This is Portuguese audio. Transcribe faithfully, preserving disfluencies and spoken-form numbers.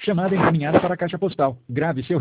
Chamada encaminhada para a caixa postal. Grave seu